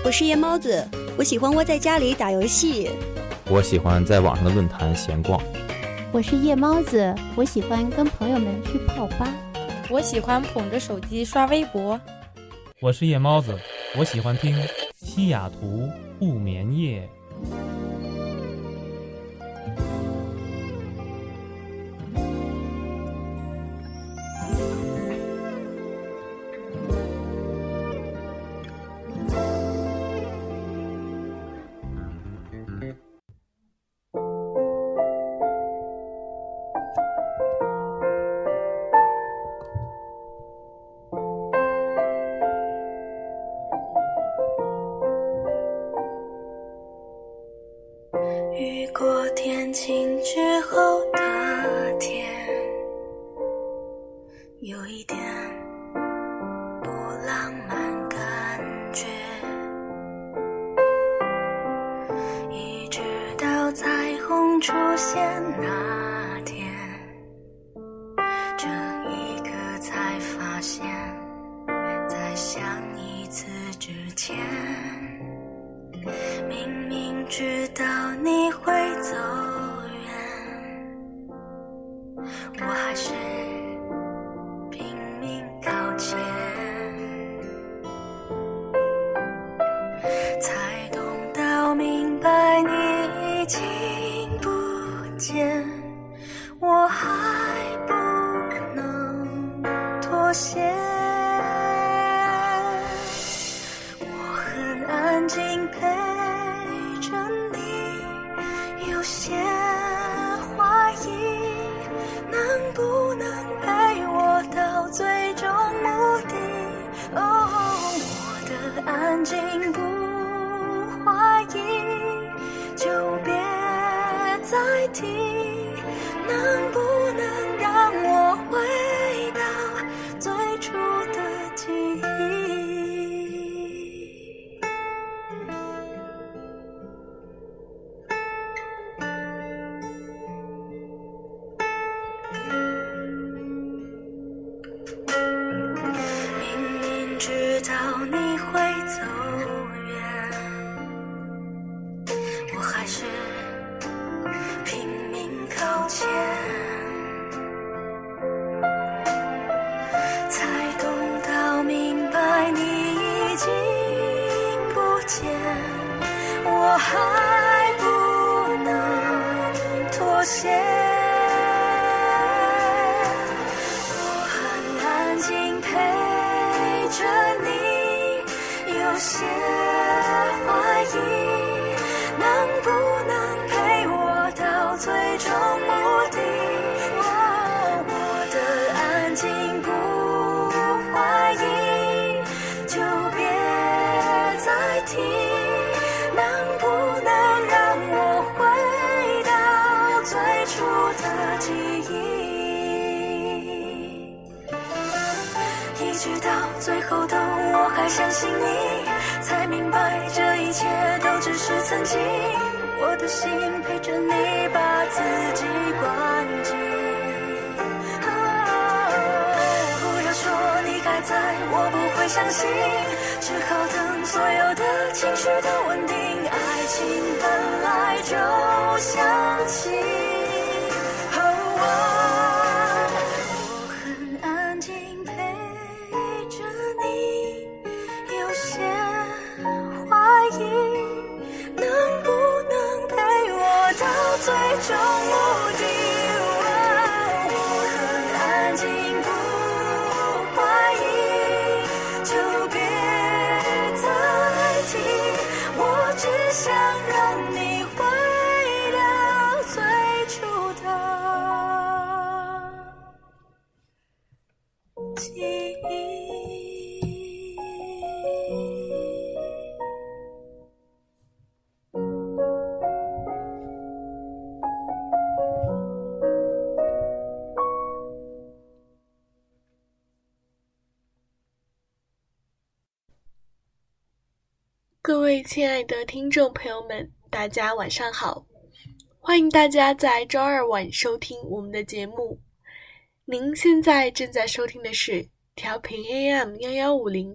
我是夜猫子，我喜欢窝在家里打游戏。 我喜欢在网上的论坛闲逛。 我是夜猫子，我喜欢跟朋友们去泡吧。 我喜欢捧着手机刷微博。 我是夜猫子，我喜欢听西雅图不眠夜。 雨过天晴之后的天，有一点不浪漫感觉，一直到彩虹出现那天，这一刻才发现，在相一次之前，明明知道你会走远，我还是拼命靠前，才懂到明白你已经不见，我还不能妥协，我很安静陪着你，有些怀疑能不能陪我到最终目的。我的安静不怀疑，就别再提，能不能让我回到最初的记忆。知道你会走远，我还是拼命靠前，才懂到明白你已经不见，我还不能妥协，我很安静陪着你，有些怀疑能不能陪我到最终目的。我的安静不怀疑，就别再提，能不能让我回到最初的记忆。一直到最后的我还相信你，才明白这一切都只是曾经，我的心陪着你把自己关紧。不要说你还在，我不会相信，只好等所有的情绪都稳定，爱情本来就像气。最终目的，我很安静不怀疑，就别再提，我只想让你回到最初的记忆。 各位亲爱的听众朋友们，大家晚上好，欢迎大家在周二晚收听我们的节目。您现在正在收听的是调频 AM 1150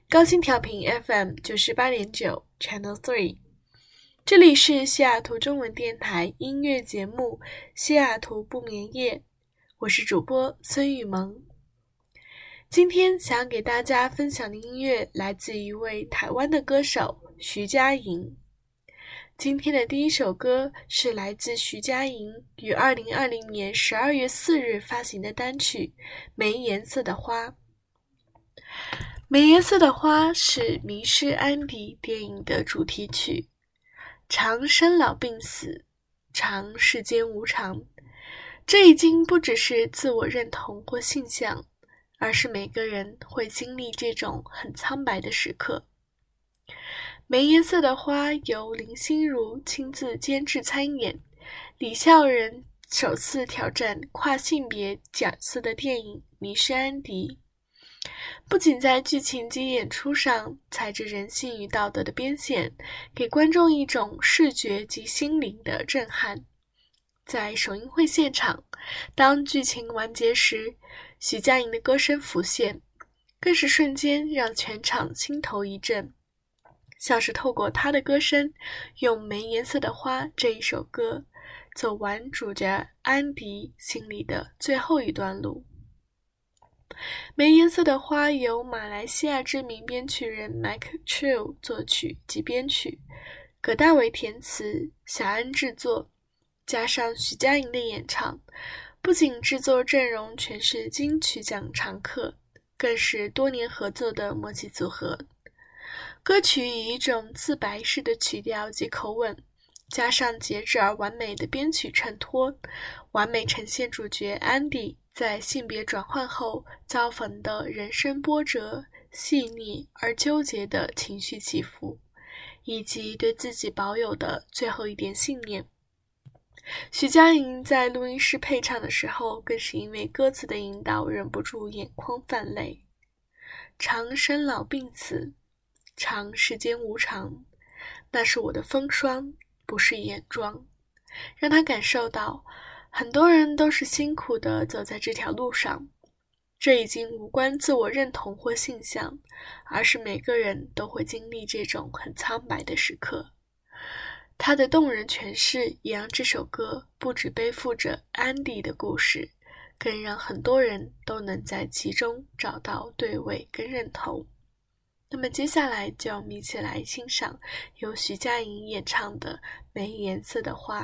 高清调频 FM 98.9 Channel 3， 这里是西雅图中文电台音乐节目西雅图不眠夜，我是主播孙雨萌。今天想给大家分享的音乐来自一位台湾的歌手徐佳莹。今天的第一首歌是来自徐佳莹于2020年12月4日发行的单曲《没颜色的花》。没颜色的花是迷失安迪电影的主题曲。常生老病死，常世间无常，这已经不只是自我认同或性向，而是每个人会经历这种很苍白的时刻。没颜色的花由林心如亲自监制参演，李孝仁首次挑战跨性别角色的电影《迷失安迪》，不仅在剧情及演出上踩着人性与道德的边线，给观众一种视觉及心灵的震撼。在首映会现场，当剧情完结时，徐佳莹的歌声浮现，更是瞬间让全场心头一震，像是透过她的歌声，用《没颜色的花》这一首歌走完主角安迪心里的最后一段路。没颜色的花由马来西亚知名编曲人 Mike Chiu 作曲及编曲，葛大为填词，小安制作，加上徐佳莹的演唱，不仅制作阵容全是金曲奖常客，更是多年合作的默契组合。歌曲以一种自白式的曲调及口吻，加上节制而完美的编曲衬托，完美呈现主角安迪在性别转换后遭逢的人生波折，细腻而纠结的情绪起伏，以及对自己保有的最后一点信念。徐佳莹在录音室配唱的时候，更是因为歌词的引导忍不住眼眶泛泪。常生老病死，常世间无常，那是我的风霜，不是眼妆，让他感受到很多人都是辛苦地走在这条路上，这已经无关自我认同或性向，而是每个人都会经历这种很苍白的时刻。他的动人诠释也让这首歌不只背负着安迪的故事，更让很多人都能在其中找到对味跟认同。那么接下来就让我们一起来欣赏由徐佳莹演唱的《没颜色的花》。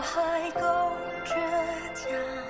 还够倔强。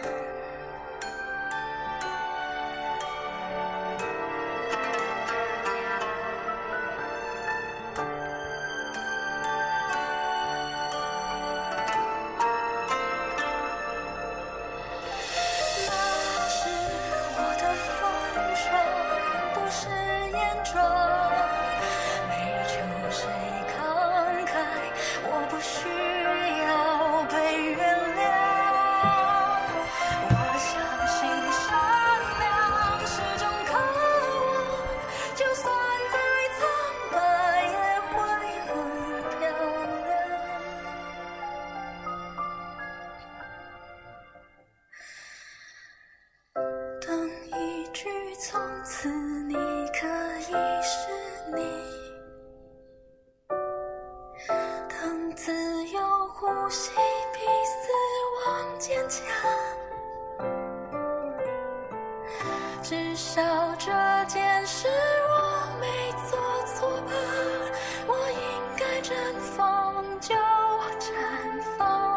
至少这件事我没做错吧，我应该绽放就绽放，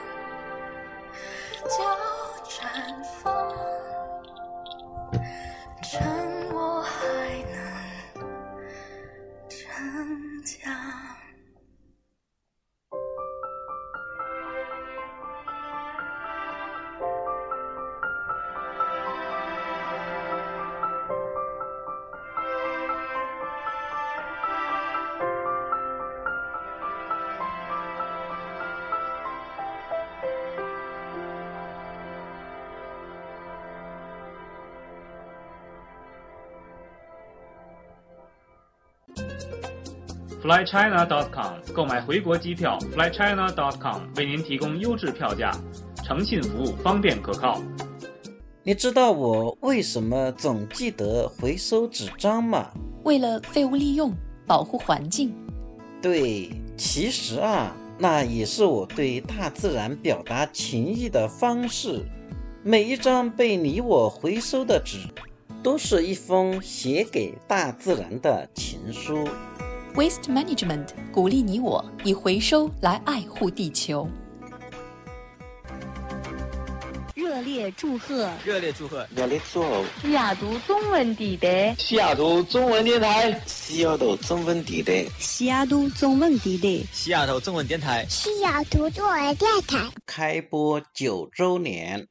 就绽放，趁我还能逞强。 flychina.com 购买回国机票 flychina.com 为您提供优质票价，诚信服务，方便可靠。 你知道我为什么总记得回收纸张吗？ 为了废物利用，保护环境。 对，其实啊，那也是我对大自然表达情意的方式。每一张被你我回收的纸，都是一封写给大自然的情书。 Waste Management 鼓励你我以回收来爱护地球。 热烈祝贺！ 热烈祝贺！ 热烈祝贺！ 西雅图中文地带， 西雅图中文电台，西雅图中文地带， 西雅图中文地带， 西雅图中文电台， 西雅图中文电台开播9周年。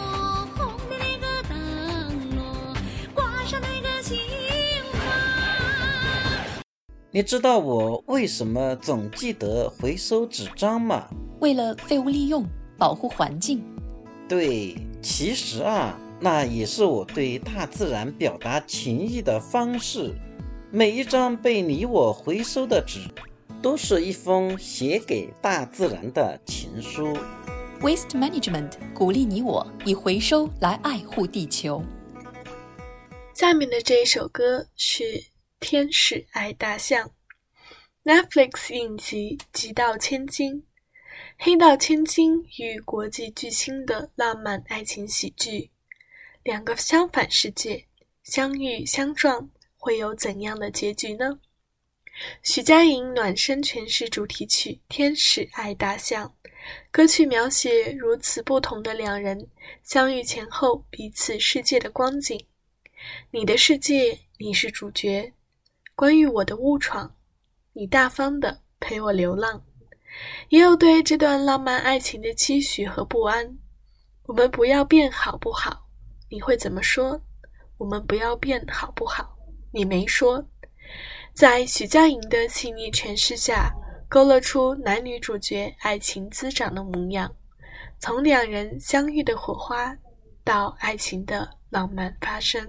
你知道我为什么总记得回收纸张吗？ 为了废物利用，保护环境。 对，其实啊，那也是我对大自然表达情意的方式。每一张被你我回收的纸，都是一封写给大自然的情书。 Waste Management 鼓励你我以回收来爱护地球。 下面的这一首歌是天使爱大象 Netflix 影集《极道千金》。黑道千金与国际巨星的浪漫爱情喜剧，两个相反世界相遇相撞，会有怎样的结局呢？许佳莹暖声诠释主题曲《天使爱大象》，歌曲描写如此不同的两人相遇前后彼此世界的光景。你的世界，你是主角，关于我的误闯，你大方的陪我流浪。也有对这段浪漫爱情的期许和不安。我们不要变好不好？你会怎么说？我们不要变好不好？你没说。在许佳莹的细腻诠释下，勾勒出男女主角爱情滋长的模样，从两人相遇的火花到爱情的浪漫发生。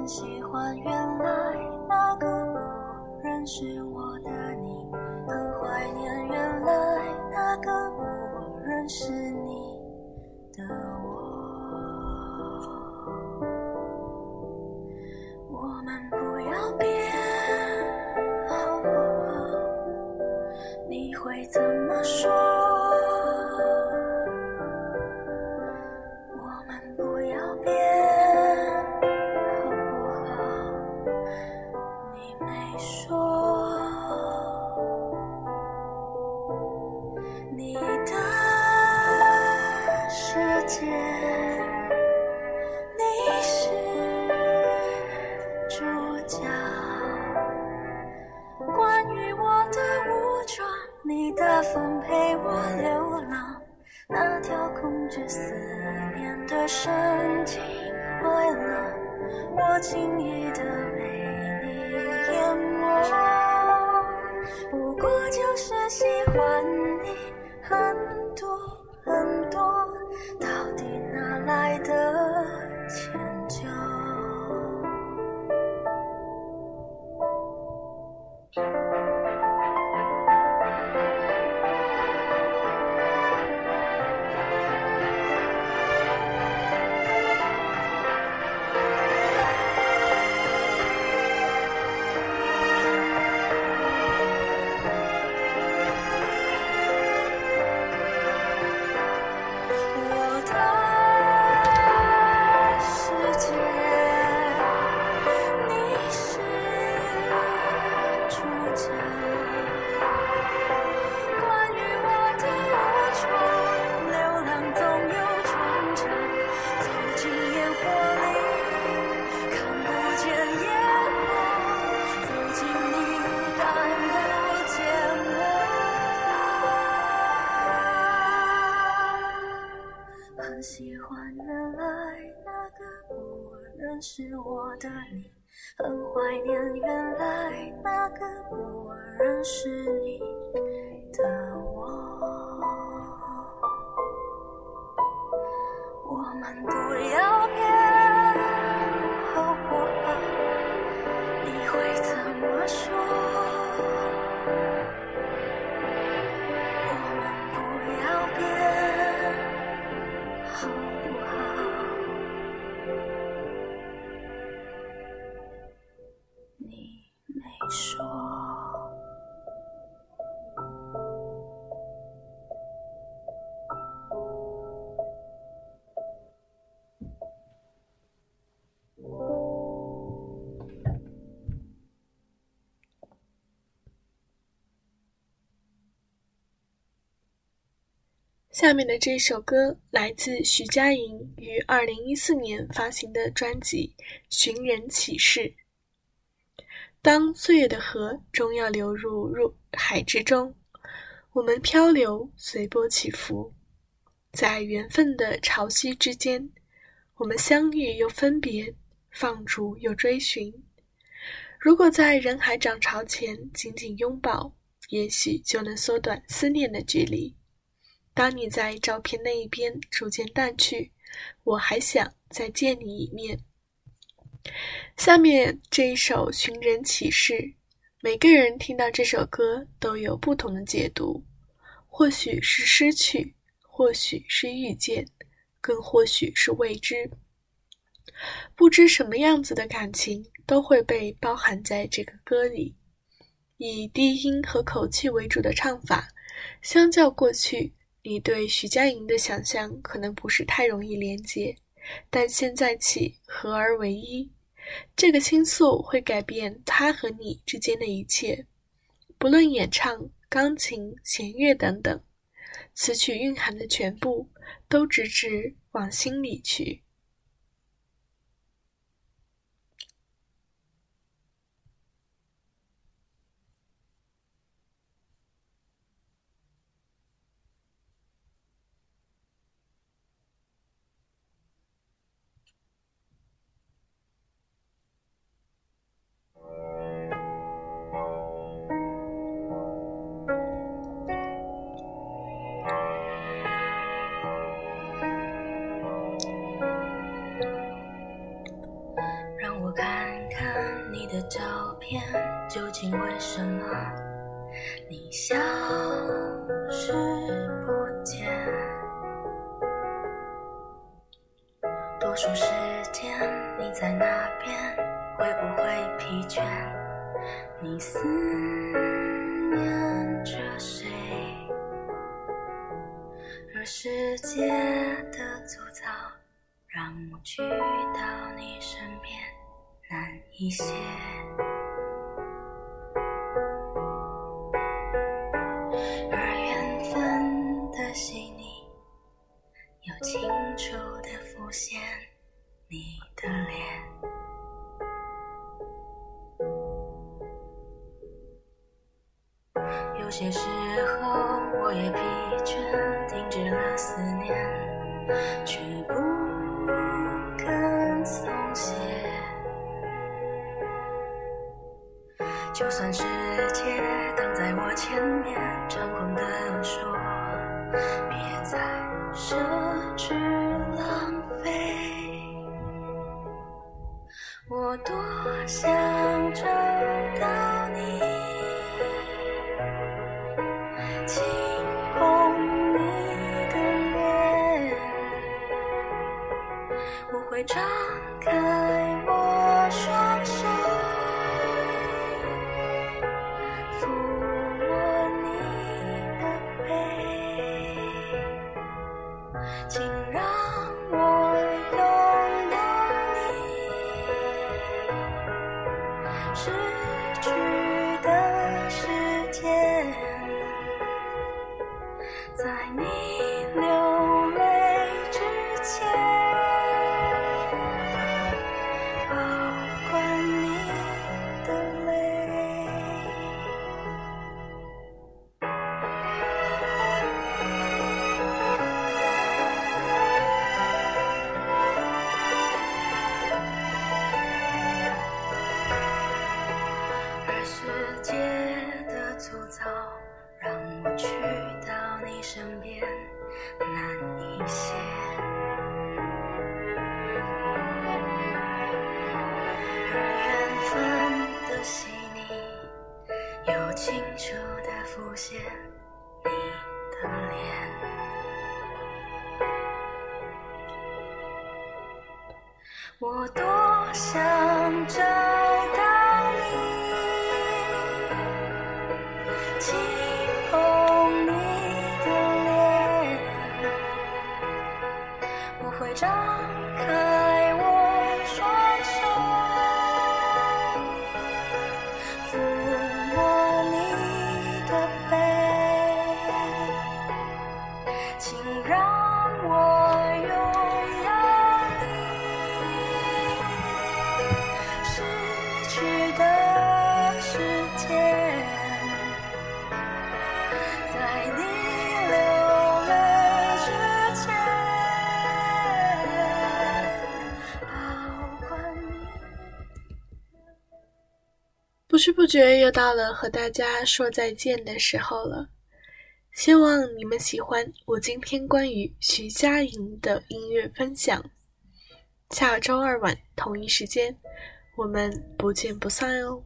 喜欢原来那个不认识我的你，很怀念原来那个不认识你的我。我们不要变好不好？你会怎么说？我们不要变好不好？你没说。你的世界，你是主角。关于我的武装，你的风陪我流浪，那条控制思念的神经坏了，我轻易地被你淹没。不过就是喜欢你很多很多，到底哪来的迁就？很喜欢原来那个不认识我的你，很怀念原来那个不认识你的我。我们不要变好不好？你会怎么说？我们不要变好不好？你没说。 下面的这首歌来自徐佳莹于2014年发行的专辑《寻人启事》。当岁月的河终要流入海之中，我们漂流，随波起伏，在缘分的潮汐之间，我们相遇又分别，放逐又追寻。如果在人海涨潮前紧紧拥抱，也许就能缩短思念的距离。当你在照片那一边逐渐淡去，我还想再见你一面。下面这一首《寻人启事》，每个人听到这首歌都有不同的解读，或许是失去，或许是遇见，更或许是未知。不知什么样子的感情都会被包含在这个歌里。以低音和口气为主的唱法，相较过去你对徐佳莹的想象可能不是太容易连接，但现在起合而为一，这个倾诉会改变他和你之间的一切，不论演唱、钢琴、弦乐等等，词曲蕴含的全部都直直往心里去。 看你的照片，究竟为什么你消失不见？多数时间你在那边，会不会疲倦？你思念着谁？而世界的粗糙让我去到你身边难一些。而缘分的细腻又清楚地浮现你的脸。有些时候我也疲倦，停止了思念，却不肯松懈。就算世界挡在我前面，猖狂地说别再奢侈浪费，我多想找到你，轻碰你的脸，我会张开我双手，抚摸你的背，请让我拥有你失去的时间，在你流泪之前保管你的泪。而世界的粗糙让我去到你身边难一些。而缘分的细腻又清楚地浮现你的脸。我多想找到你，轻碰你的脸，我会张开我双手，抚摸你的背，请让我拥有你失去的时间，在你流泪之前保管你。 不知不觉又到了和大家说再见的时候了，希望你们喜欢我今天关于徐佳莹的音乐分享。下周二晚同一时间我们不见不散哦。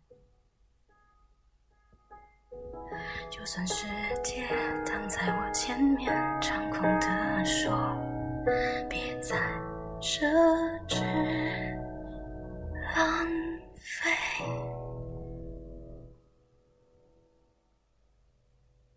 就算世界挡在我前面，猖狂地说别再奢侈浪费。